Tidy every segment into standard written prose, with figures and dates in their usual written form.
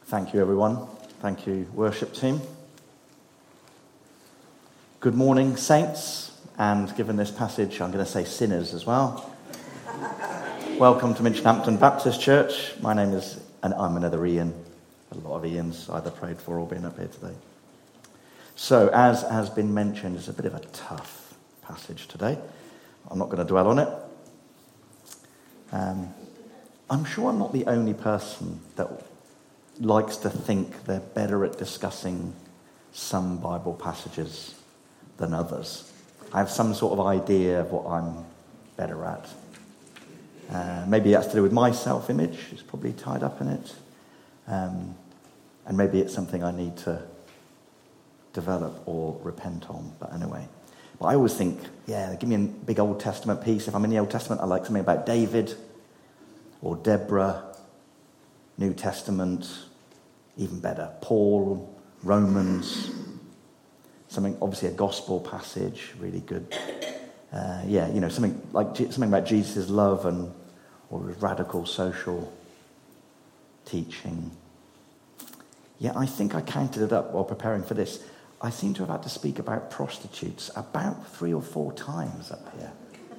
Thank you, everyone. Thank you, worship team. Good morning, saints, and given this passage, I'm going to say sinners as well. Welcome to Minchinhampton Baptist Church. My name is, and I'm another Ian. A lot of Ians either prayed for or been up here today. So, as has been mentioned, it's a bit of a tough passage today. I'm not going to dwell on it. I'm sure I'm not the only person that likes to think they're better at discussing some Bible passages than others. I have some sort of idea of what I'm better at. Maybe that's to do with my self-image. It's probably tied up in it. And maybe it's something I need to develop or repent on. But anyway. But I always think, give me a big Old Testament piece. If I'm in the Old Testament, I like something about David or Deborah. New Testament, even better, Paul, Romans, something, obviously a gospel passage, really good. Something about Jesus' love or radical social teaching. Yeah, I think I counted it up while preparing for this. I seem to have had to speak about prostitutes about 3 or 4 times up here.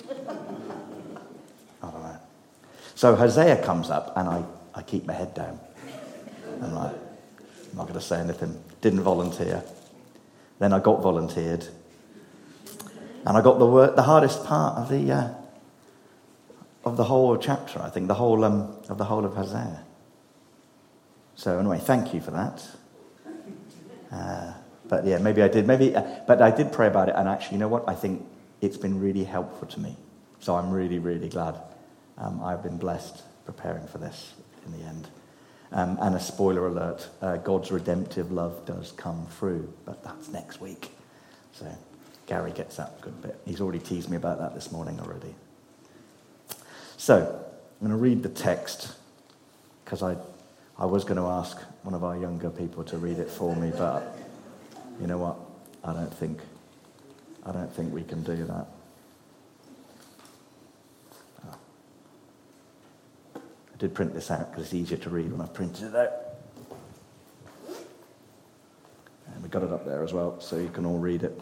I don't know. So Hosea comes up and I keep my head down. I'm like, I'm not going to say anything. Didn't volunteer. Then I got volunteered. And I got the hardest part of the whole chapter, I think, the whole of Hosea. So anyway, thank you for that. But yeah, maybe I did. But I did pray about it, and actually, you know what? I think it's been really helpful to me. So I'm really, really glad I've been blessed preparing for this in the end. And a spoiler alert, God's redemptive love does come through, but that's next week. So Gary gets that a good bit. He's already teased me about that this morning already. So I'm going to read the text, because I was going to ask one of our younger people to read it for me, but you know what? I don't think we can do that. I did print this out because it's easier to read when I've printed it out. And we got it up there as well, so you can all read it.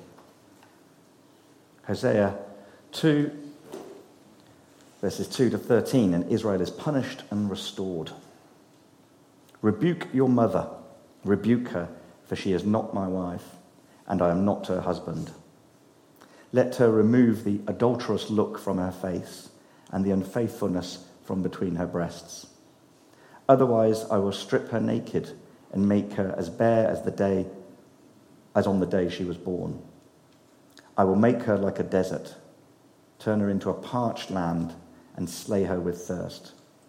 Hosea 2, verses 2 to 13, and Israel is punished and restored. Rebuke your mother, rebuke her, for she is not my wife, and I am not her husband. Let her remove the adulterous look from her face, and the unfaithfulness from between her breasts. Otherwise I will strip her naked and make her as bare as on the day she was born. I will make her like a desert, turn her into a parched land, and slay her with thirst.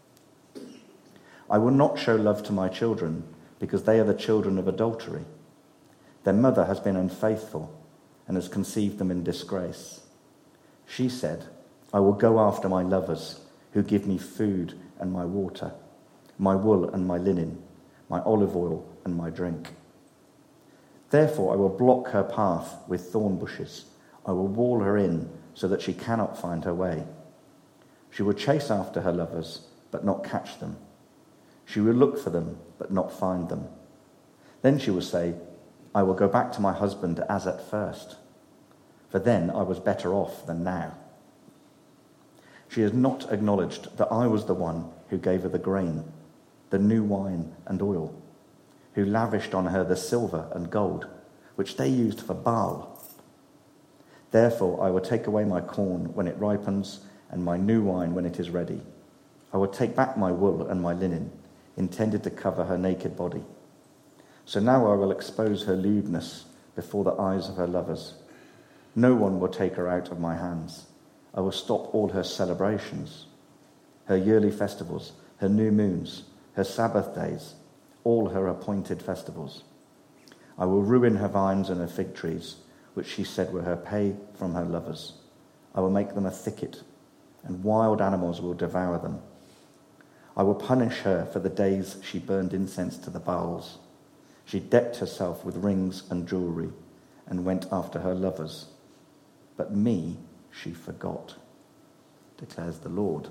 I will not show love to my children, because they are the children of adultery. Their mother has been unfaithful and has conceived them in disgrace. She said, I will go after my lovers, who give me food and my water, my wool and my linen, my olive oil and my drink. Therefore I will block her path with thorn bushes. I will wall her in so that she cannot find her way. She will chase after her lovers, but not catch them. She will look for them, but not find them. Then she will say, I will go back to my husband as at first, for then I was better off than now. She has not acknowledged that I was the one who gave her the grain, the new wine and oil, who lavished on her the silver and gold, which they used for Baal. Therefore I will take away my corn when it ripens, and my new wine when it is ready. I will take back my wool and my linen, intended to cover her naked body. So now I will expose her lewdness before the eyes of her lovers. No one will take her out of my hands. I will stop all her celebrations, her yearly festivals, her new moons, her Sabbath days, all her appointed festivals. I will ruin her vines and her fig trees, which she said were her pay from her lovers. I will make them a thicket, and wild animals will devour them. I will punish her for the days she burned incense to the Baals. She decked herself with rings and jewelry and went after her lovers. But me she forgot, declares the Lord.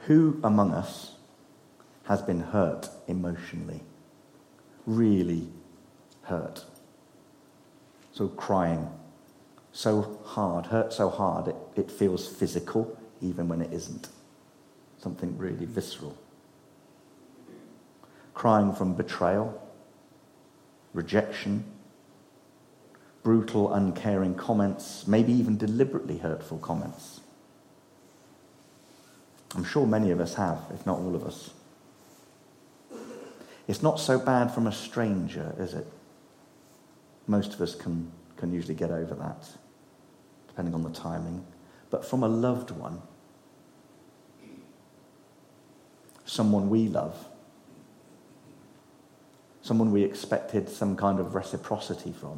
Who among us has been hurt emotionally? Really hurt? So crying so hard, hurt so hard, it feels physical, even when it isn't. Something really visceral. Crying from betrayal, rejection, brutal, uncaring comments, maybe even deliberately hurtful comments. I'm sure many of us have, if not all of us. It's not so bad from a stranger, is it? Most of us can usually get over that, depending on the timing. But from a loved one, someone we love, someone we expected some kind of reciprocity from,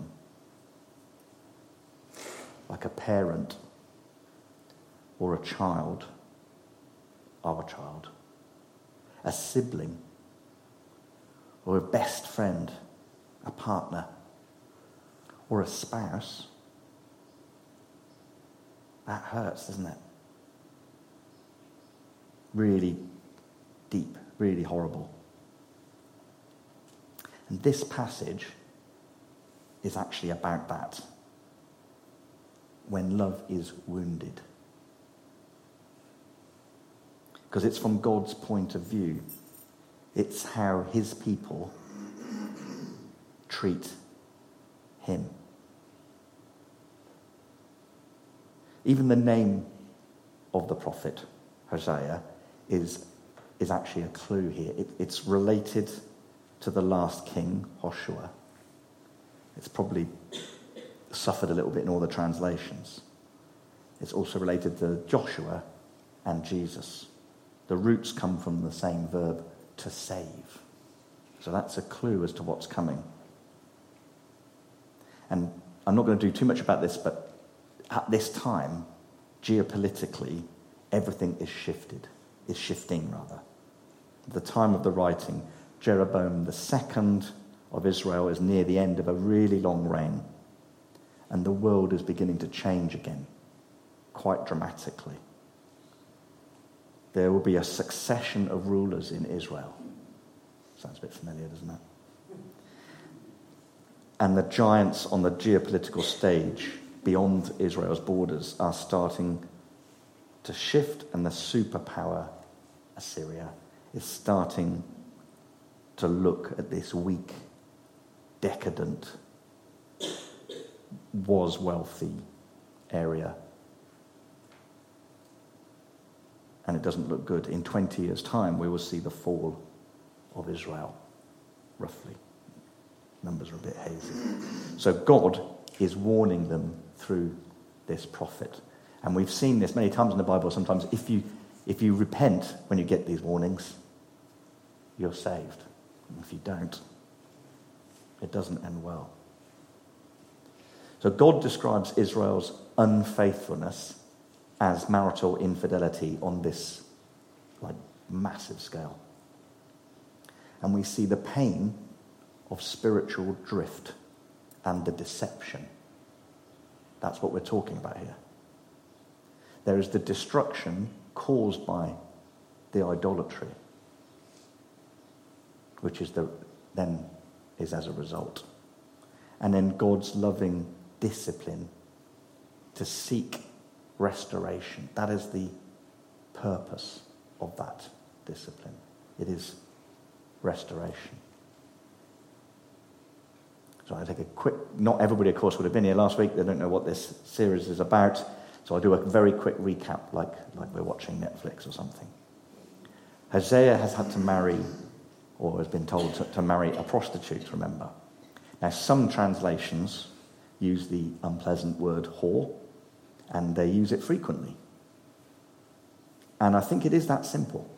like a parent or a child, our child, a sibling or a best friend, a partner, or a spouse. That hurts, doesn't it? Really deep, really horrible. And this passage is actually about that. When love is wounded. Because it's from God's point of view. It's how his people treat him. Even the name of the prophet, Hosea, is actually a clue here. It's related to the last king, Joshua. It's probably suffered a little bit in all the translations. It's also related to Joshua and Jesus. The roots come from the same verb, to save. So that's a clue as to what's coming. And I'm not going to do too much about this, but at this time, geopolitically, everything is shifting. At the time of the writing, Jeroboam II of Israel is near the end of a really long reign, and the world is beginning to change again, quite dramatically. There will be a succession of rulers in Israel. Sounds a bit familiar, doesn't it? And the giants on the geopolitical stage beyond Israel's borders are starting to shift, and the superpower, Assyria, is starting to look at this weak, decadent, was wealthy area. And it doesn't look good. In 20 years' time, we will see the fall of Israel, roughly. Numbers are a bit hazy. So God is warning them through this prophet. And we've seen this many times in the Bible. Sometimes if you repent when you get these warnings, you're saved. And if you don't, it doesn't end well. So God describes Israel's unfaithfulness as marital infidelity on this massive scale. And we see the pain of spiritual drift and the deception. That's what we're talking about here. There is the destruction caused by the idolatry, which is as a result. And then God's loving discipline to seek restoration. That is the purpose of that discipline. It is restoration. So I take a quick, not everybody of course would have been here last week, they don't know what this series is about, so I'll do a very quick recap like we're watching Netflix or something. Hosea has had to marry, or has been told to marry a prostitute, remember. Now some translations use the unpleasant word whore, and they use it frequently. And I think it is that simple.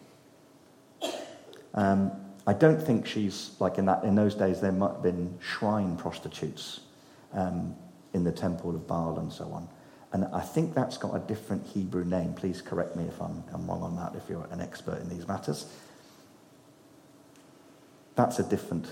I don't think she's in those days there might have been shrine prostitutes in the temple of Baal and so on. And I think that's got a different Hebrew name. Please correct me if I'm wrong on that, if you're an expert in these matters. That's a different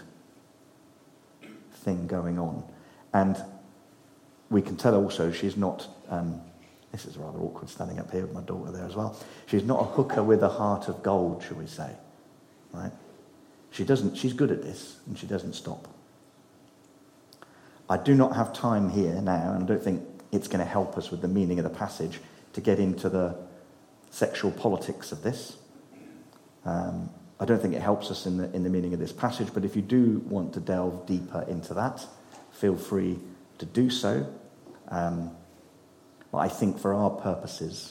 thing going on. And we can tell also she's not This is rather awkward standing up here with my daughter there as well. She's not a hooker with a heart of gold, shall we say. Right? She's good at this, and she doesn't stop. I do not have time here now, and I don't think it's going to help us with the meaning of the passage to get into the sexual politics of this. I don't think it helps us in the meaning of this passage, but if you do want to delve deeper into that, feel free to do so. But I think for our purposes,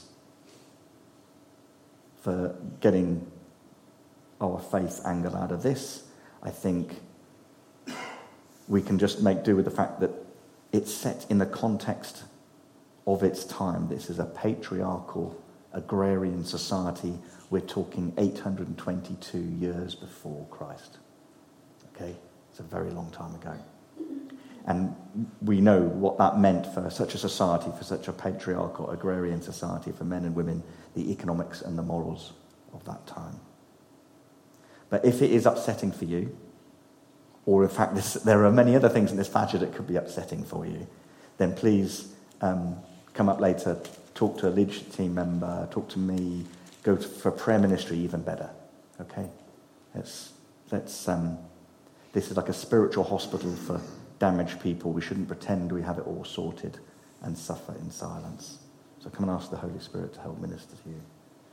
for getting our faith angle out of this, I think we can just make do with the fact that it's set in the context of its time. This is a patriarchal, agrarian society. We're talking 822 years before Christ. Okay? It's a very long time ago. And we know what that meant for such a society, for such a patriarchal, agrarian society, for men and women, the economics and the morals of that time. But if it is upsetting for you, or in fact there are many other things in this passage that could be upsetting for you, then please come up later, talk to a leadership team member, talk to me, go for prayer ministry, even better. Okay? This is like a spiritual hospital for damaged people. We shouldn't pretend we have it all sorted and suffer in silence. So come and ask the Holy Spirit to help minister to you.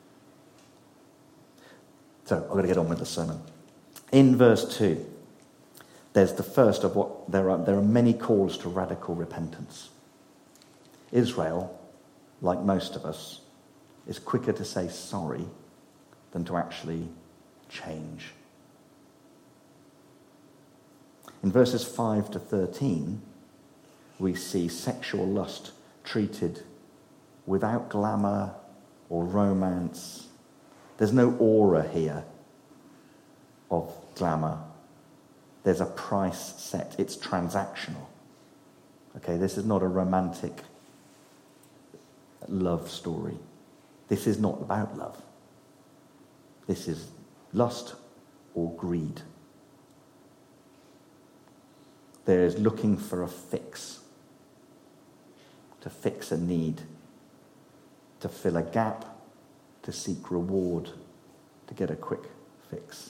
So I've got to get on with the sermon. In verse 2, there's the first of what there are many calls to radical repentance. Israel, like most of us, is quicker to say sorry than to actually change. In verses 5 to 13, we see sexual lust treated without glamour or romance. There's no aura here of glamour. There's a price set. It's transactional. Okay, this is not a romantic love story. This is not about love. This is lust or greed. There is looking for a fix, to fix a need, to fill a gap, to seek reward, to get a quick fix.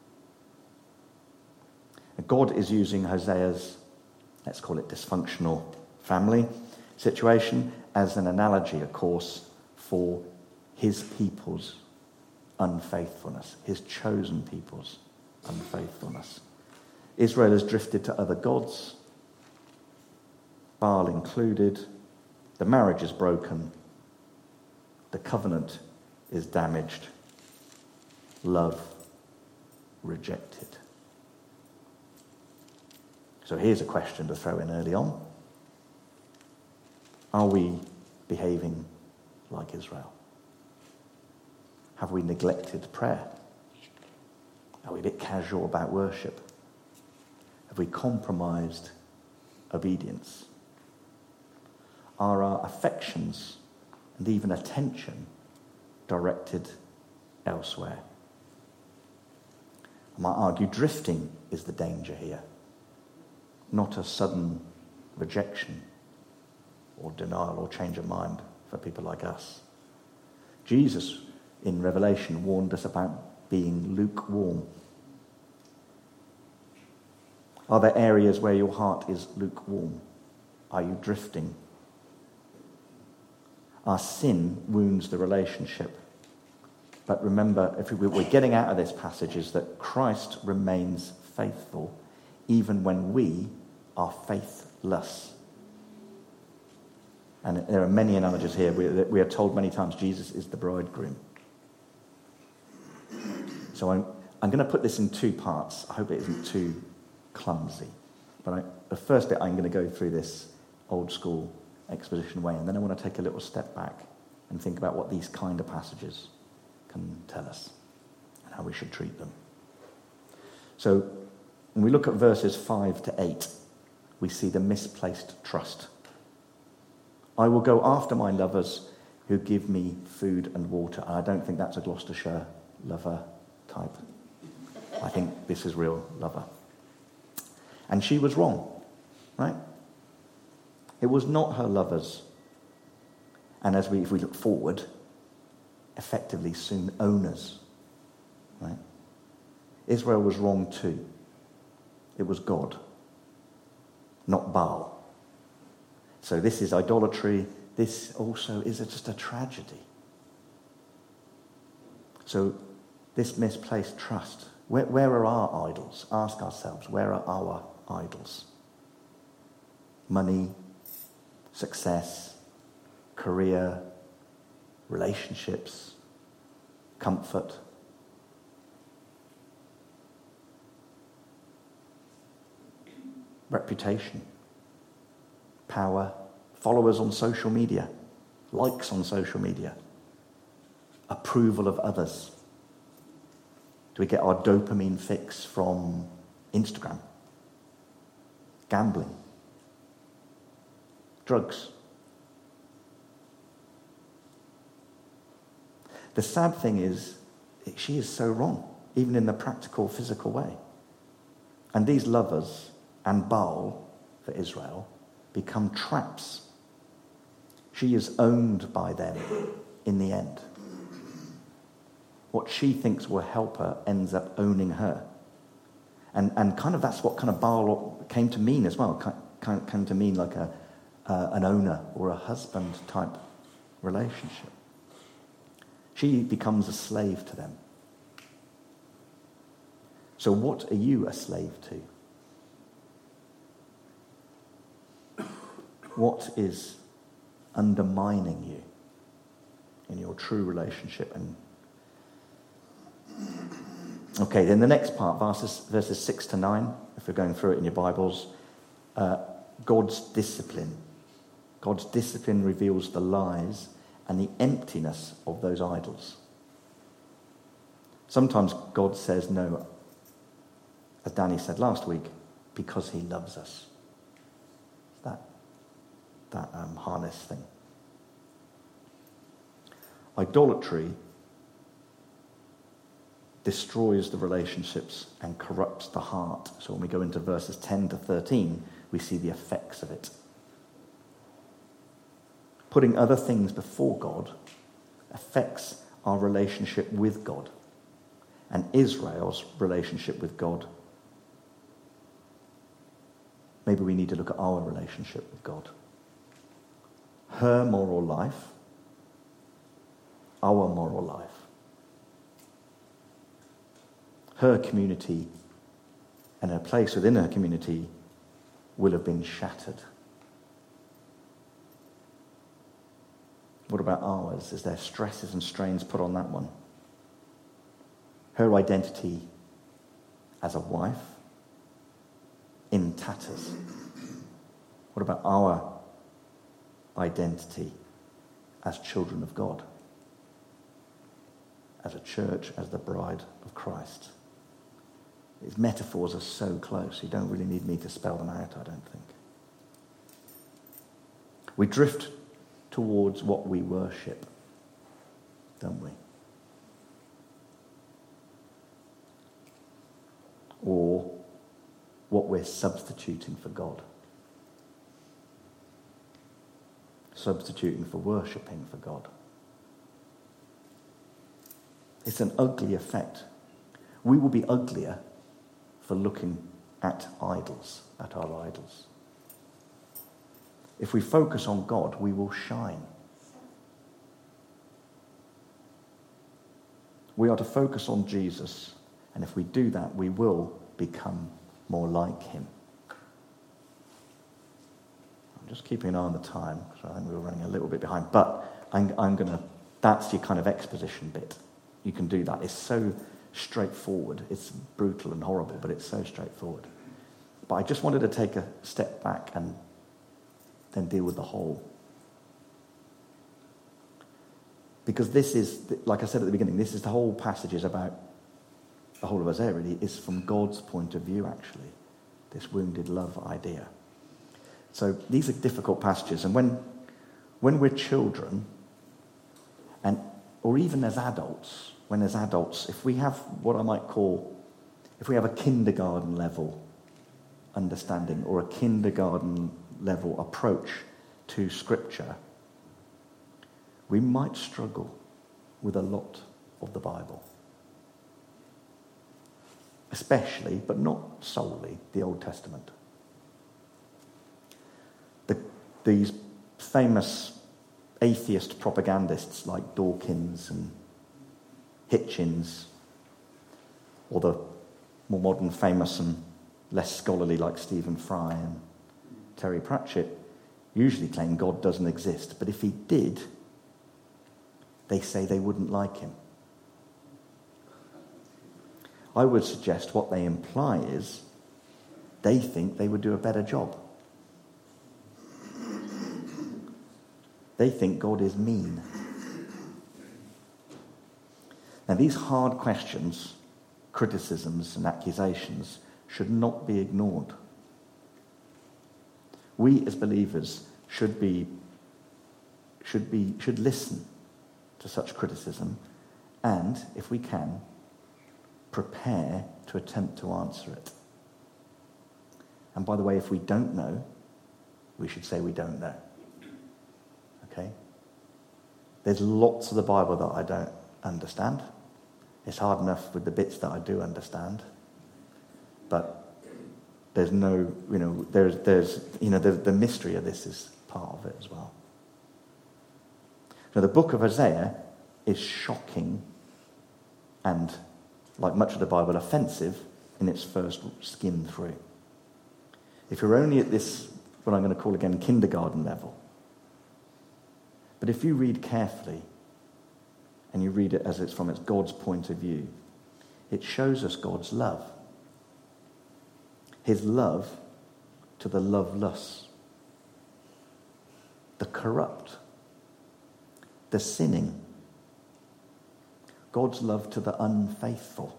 God is using Hosea's, let's call it dysfunctional family situation, as an analogy, of course, for his people's unfaithfulness, his chosen people's unfaithfulness. Israel has drifted to other gods, Baal included. The marriage is broken. The covenant is damaged. Love rejected. So here's a question to throw in early on. Are we behaving like Israel? Have we neglected prayer? Are we a bit casual about worship? Have we compromised obedience? Are our affections and even attention directed elsewhere? I might argue drifting is the danger here, not a sudden rejection or denial or change of mind for people like us. Jesus in Revelation warned us about being lukewarm. Are there areas where your heart is lukewarm? Are you drifting? Our sin wounds the relationship. But remember, if we're getting out of this passage is that Christ remains faithful even when we are faithless. And there are many analogies here. We are told many times Jesus is the bridegroom. So I'm going to put this in two parts. I hope it isn't too clumsy. But the first bit, I'm going to go through this old school exposition way, and then I want to take a little step back and think about what these kind of passages can tell us and how we should treat them. So when we look at verses 5 to 8, we see the misplaced trust. I will go after my lovers who give me food and water. And I don't think that's a Gloucestershire lover type. I think this is real lover. And she was wrong, right? It was not her lovers. And if we look forward, effectively soon owners. Right? Israel was wrong too. It was God, not Baal. So this is idolatry. This also is just a tragedy. So this misplaced trust. Where are our idols? Ask ourselves, where are our idols? Money, success, career, relationships, comfort. Reputation, power, followers on social media, likes on social media, approval of others. Do we get our dopamine fix from Instagram? Gambling, drugs. The sad thing is, she is so wrong, even in the practical, physical way. And these lovers and Baal for Israel become traps. She is owned by them in the end. What she thinks will help her ends up owning her. And kind of that's what kind of Baal came to mean as well. Came to mean like an owner or a husband type relationship. She becomes a slave to them. So what are you a slave to? What is undermining you in your true relationship? And okay, then the next part, verses 6 to 9, if we're going through it in your Bibles, God's discipline. God's discipline reveals the lies and the emptiness of those idols. Sometimes God says no, as Danny said last week, because he loves us. That harness thing. Idolatry destroys the relationships and corrupts the heart. So when we go into verses 10 to 13, we see the effects of it. Putting other things before God affects our relationship with God and Israel's relationship with God. Maybe we need to look at our relationship with God. Her moral life, our moral life. Her community and her place within her community will have been shattered. What about ours? Is there stresses and strains put on that one? Her identity as a wife in tatters. What about our identity as children of God? As a church, as the bride of Christ. These metaphors are so close, you don't really need me to spell them out, I don't think. We drift towards what we worship, don't we? Or what we're substituting for God. Substituting for worshipping for God. It's an ugly effect. We will be uglier for looking at idols, at our idols. If we focus on God, we will shine. We are to focus on Jesus, and if we do that, we will become more like him. I'm just keeping an eye on the time, because I think we're running a little bit behind, but I'm going to, that's your kind of exposition bit. You can do that. It's so straightforward. It's brutal and horrible, but it's so straightforward. But I just wanted to take a step back and then deal with the whole. Because this is, like I said at the beginning, this is the whole passage is about the whole of Isaiah really is from God's point of view, actually. This wounded love idea. So these are difficult passages. And when we're children, or even as adults, if we have what I might call, if we have a kindergarten level understanding or a kindergarten level approach to Scripture, we might struggle with a lot of the Bible. Especially, but not solely, the Old Testament. These famous atheist propagandists like Dawkins and Hitchens, or the more modern, famous and less scholarly like Stephen Fry and Terry Pratchett, usually claim God doesn't exist. But if he did, they say they wouldn't like him. I would suggest what they imply is they think they would do a better job. They think God is mean. Now, these hard questions, criticisms and accusations should not be ignored. We as believers should listen to such criticism and, if we can, prepare to attempt to answer it. And by the way, if we don't know, we should say we don't know. Okay? There's lots of the Bible that I don't understand. It's hard enough with the bits that I do understand. But there's no, there's the mystery of this is part of it as well. Now, the book of Hosea is shocking and, like much of the Bible, offensive in its first skim through. If you're only at this, what I'm going to call again, kindergarten level, but if you read carefully, and you read it as it's from God's point of view, it shows us God's love. His love to the loveless, the corrupt, the sinning. God's love to the unfaithful,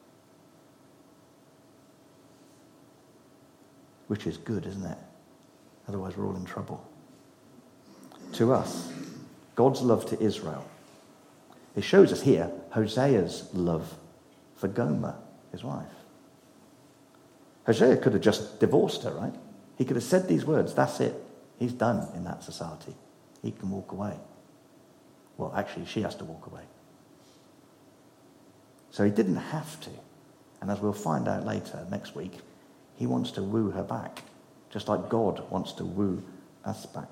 which is good, isn't it? Otherwise we're all in trouble. To us, God's love to Israel. It shows us here Hosea's love for Gomer, his wife. Hosea could have just divorced her, right? He could have said these words, that's it. He's done in that society. He can walk away. Well, actually, she has to walk away. So he didn't have to. And as we'll find out later, next week, he wants to woo her back, just like God wants to woo us back.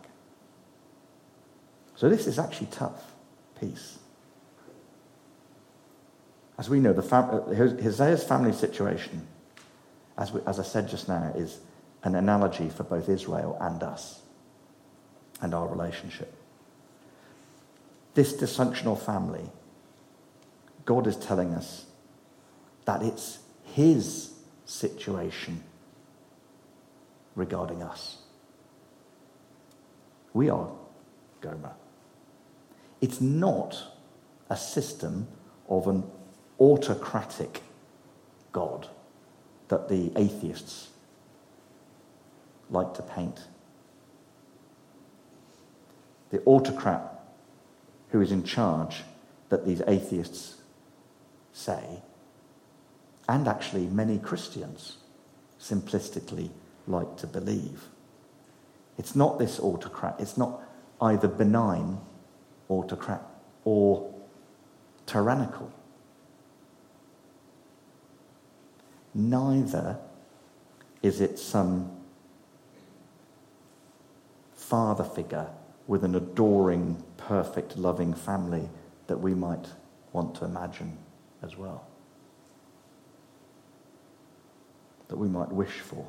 So this is actually tough piece. As we know, Hosea's family situation, as I said just now, is an analogy for both Israel and us and our relationship. This dysfunctional family, God is telling us that it's his situation regarding us. We are Gomer. It's not a system of an autocratic God that the atheists like to paint. The autocrat who is in charge that these atheists say, and actually many Christians simplistically like to believe. It's not this autocrat. It's not either benign autocrat or tyrannical. Neither is it some father figure with an adoring, perfect, loving family that we might want to imagine as well. That we might wish for.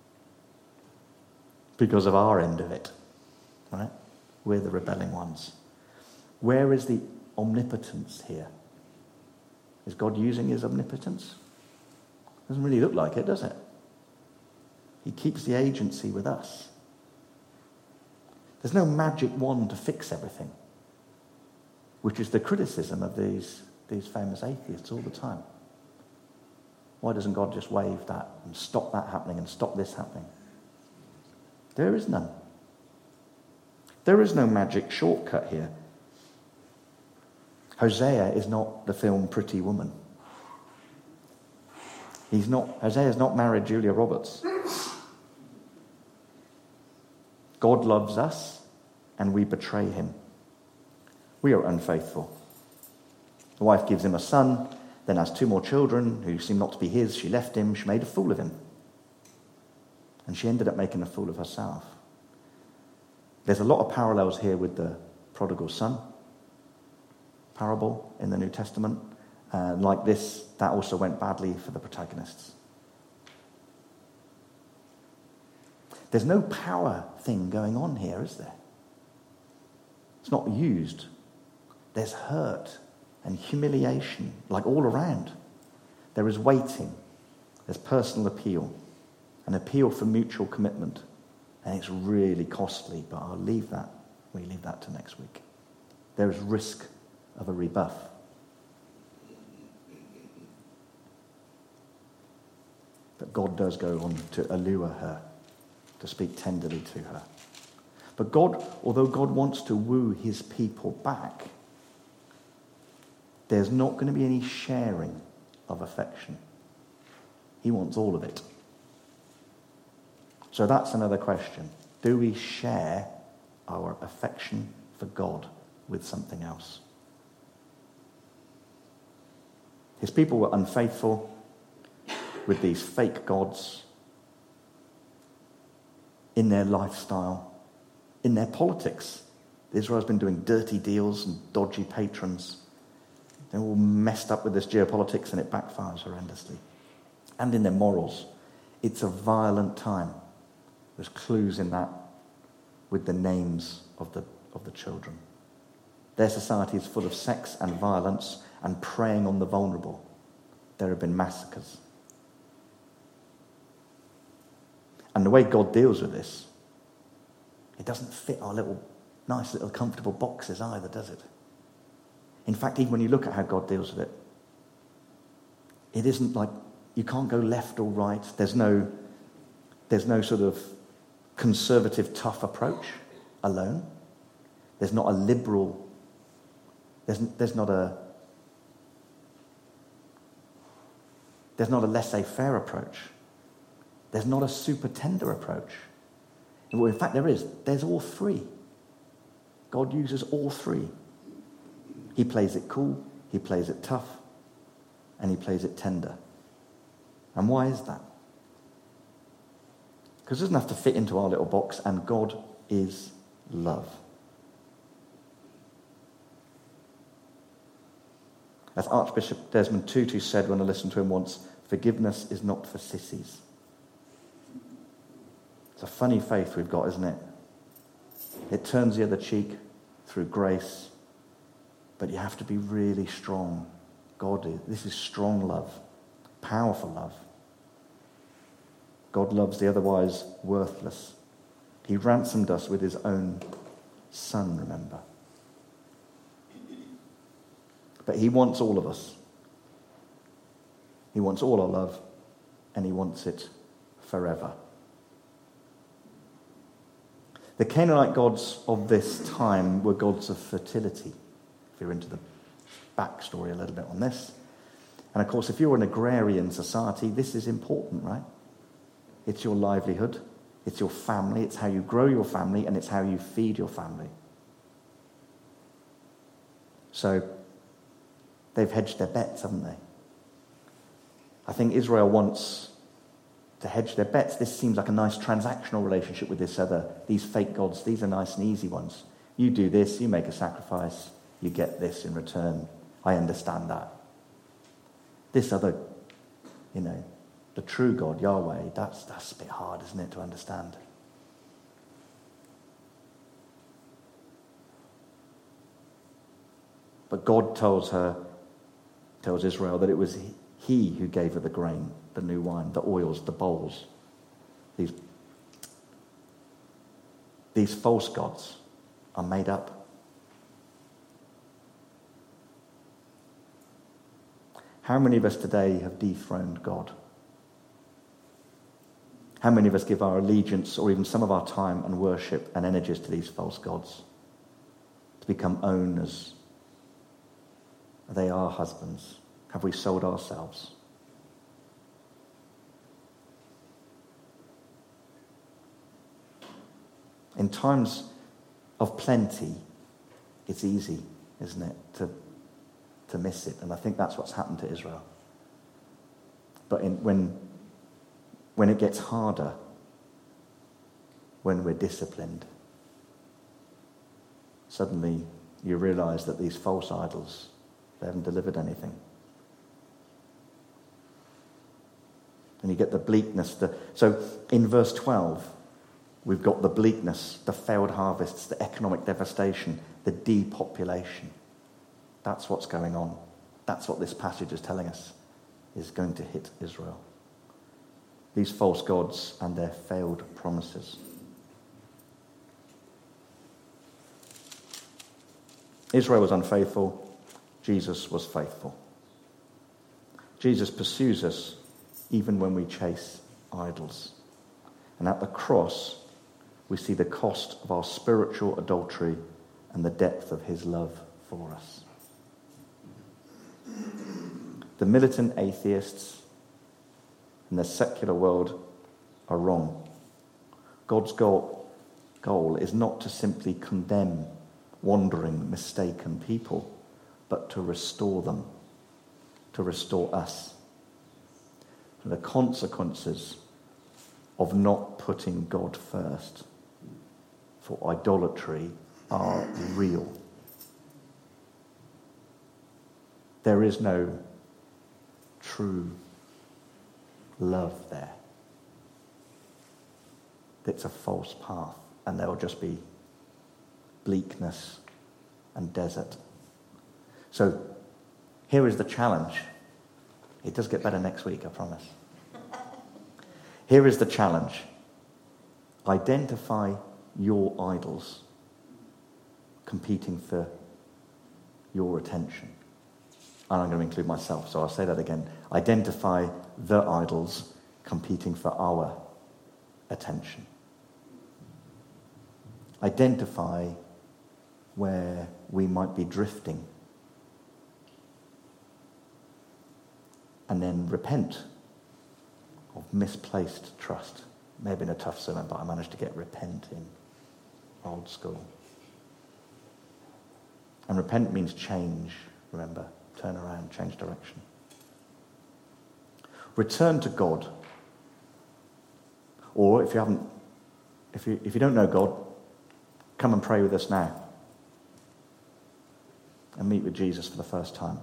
Because of our end of it. Right? We're the rebelling ones. Where is the omnipotence here? Is God using his omnipotence? Doesn't really look like it, does it? He keeps the agency with us. There's no magic wand to fix everything, which is the criticism of these famous atheists all the time. Why doesn't God just wave that and stop that happening and stop this happening? There is none. There is no magic shortcut here. Hosea is not the film Pretty Woman. Hosea's not married Julia Roberts. God loves us and we betray him. We are unfaithful. The wife gives him a son, then has 2 more children who seem not to be his. She left him. She made a fool of him. And she ended up making a fool of herself. There's a lot of parallels here with the prodigal son parable in the New Testament. Like this, that also went badly for the protagonists. There's no power thing going on here, is there? It's not used. There's hurt and humiliation, like all around. There is waiting. There's personal appeal. An appeal for mutual commitment. And it's really costly, but we leave that to next week. There is risk of a rebuff. But God does go on to allure her, to speak tenderly to her. But God, although God wants to woo his people back, there's not going to be any sharing of affection. He wants all of it. So that's another question. Do we share our affection for God with something else? His people were unfaithful with these fake gods in their lifestyle, in their politics. Israel's been doing dirty deals and dodgy patrons. They're all messed up with this geopolitics and it backfires horrendously. And in their morals. It's a violent time. There's clues in that with the names of the children. Their society is full of sex and violence and preying on the vulnerable. There have been massacres. And the way God deals with this, it doesn't fit our nice little comfortable boxes either, does it? In fact, even when you look at how God deals with it, it isn't like you can't go left or right. There's no sort of conservative, tough approach alone. There's not a liberal. There's not a laissez-faire approach. There's not a super tender approach. Well, in fact, there is. There's all three. God uses all three. He plays it cool, he plays it tough, and he plays it tender. And why is that? Because it doesn't have to fit into our little box, and God is love. As Archbishop Desmond Tutu said when I listened to him once, forgiveness is not for sissies. It's a funny faith we've got, isn't it? It turns the other cheek through grace, but you have to be really strong. This is strong love, powerful love. God loves the otherwise worthless. He ransomed us with his own son, remember. But he wants all of us. He wants all our love, and he wants it forever. The Canaanite gods of this time were gods of fertility, if you're into the backstory a little bit on this. And of course, if you're an agrarian society, this is important, right? It's your livelihood, it's your family, it's how you grow your family, and it's how you feed your family. So, they've hedged their bets, haven't they? I think Israel wants to hedge their bets. This seems like a nice transactional relationship with these fake gods. These are nice and easy ones. You do this, you make a sacrifice, you get this in return. I understand that. This other, the true God, Yahweh, that's a bit hard, isn't it, to understand? But God tells Israel that it was he who gave her the grain, the new wine, the oils, the bowls. These false gods are made up. How many of us today have dethroned God? How many of us give our allegiance or even some of our time and worship and energies to these false gods? To become owners. Are they our husbands? Have we sold ourselves? In times of plenty, it's easy isn't it, to miss it. And I think that's what's happened to Israel. But when it gets harder, when we're disciplined, suddenly you realise that these false idols, they haven't delivered anything. And you get the bleakness. So in verse 12, we've got the bleakness, the failed harvests, the economic devastation, the depopulation. That's what's going on. That's what this passage is telling us is going to hit Israel. These false gods and their failed promises. Israel was unfaithful. Jesus was faithful. Jesus pursues us even when we chase idols. And at the cross, we see the cost of our spiritual adultery and the depth of his love for us. The militant atheists in the secular world are wrong. God's goal is not to simply condemn wandering, mistaken people, but to restore them, to restore us. The consequences of not putting God first for idolatry are real. There is no true love there. It's a false path, and there will just be bleakness and desert. So here is the challenge. It does get better next week, I promise. Here is the challenge. Identify your idols competing for your attention. And I'm going to include myself, so I'll say that again. Identify the idols competing for our attention. Identify where we might be drifting. And then repent of misplaced trust. May have been a tough sermon, but I managed to get repent in old school. And repent means change, remember. Turn around, change direction. Return to God. Or if you don't know God, come and pray with us now. And meet with Jesus for the first time.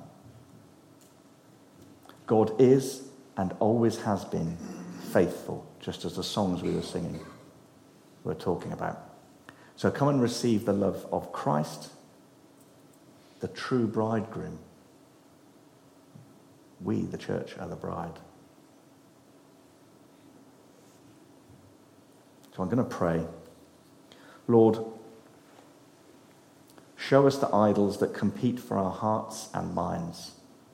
God is and always has been faithful, just as the songs we were singing were talking about. So come and receive the love of Christ, the true bridegroom. We, the church, are the bride. So I'm going to pray. Lord, show us the idols that compete for our hearts and minds.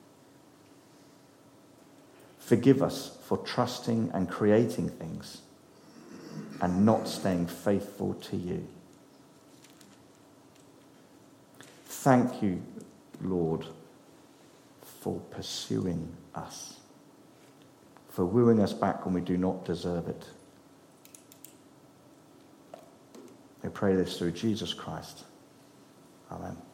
Forgive us for trusting and creating things and not staying faithful to you. Thank you, Lord, for pursuing us, for wooing us back when we do not deserve it. We pray this through Jesus Christ. Amen.